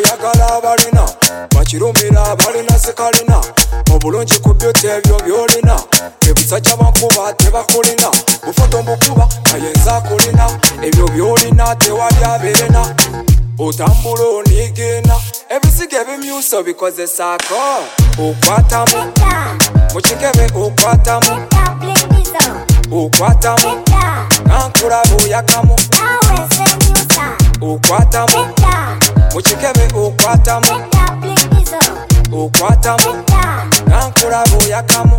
oyagala abalina bakirumira abalina sekalina obulungi ku byoti ebyo byolina ebusajja bankuba tebakulina bufoto mbukuba naye nzakulina ebyo byolina tewali aberena otambula onigina ebisiga ebimyusa obikozesaako okwatamu mukikebe okwatamu okwatamu nankulaba oyakamu okwatamu mukikebe okwatamu okwatamu nankulaba oyakamu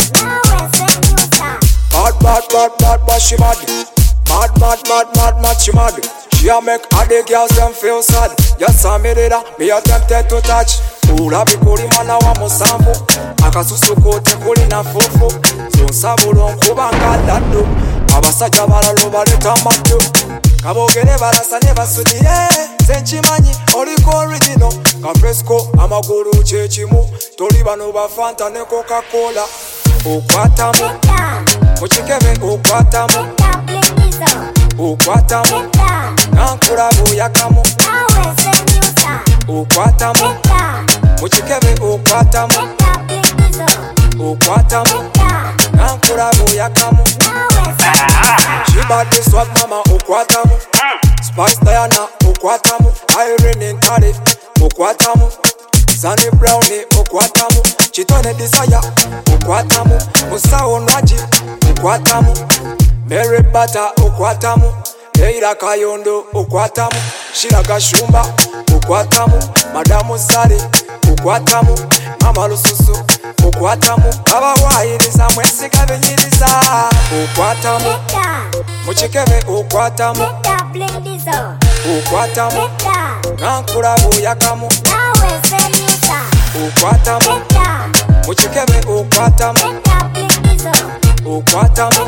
Bad, she mad. Mad, she mad. She a make all the girls them feel sad. Just a minute, me a tempted to touch. Ulabi kuli mana wa musambu akasusu kote kuli na fufu sonsabulo nkubanga laddu abasajja balalo baleta maddu kabogere barasa ne basudire senchimanyi oliko original kafresco amagulu kyekimu toli bano ba Fanta ne Coca-Cola okwatamu mukikebe okwatamu okwatamu nankulaba oyakamu okwatamu mukikebe okwatamu okwatamu nankulaba oyakamu Shibadi swag mama okwatamu Spice Diana okwatamu Irene Ntale okwatamu Sunny Brownie okwatamu Chitone Desire okwatamu Musawo Nwaji okwatamu Mary Bata okwatamu Eira Kayondo okwatamu Shiraga Shumba okwatamu Madamu Sari okwatamu Mama Lususu okwatamu abawayiriza mwesiga binyiriza okwatamu mukikebe okwatamu okwatamu nankulaba oyakamu okwatamu mukikebe okwatamu okwatamu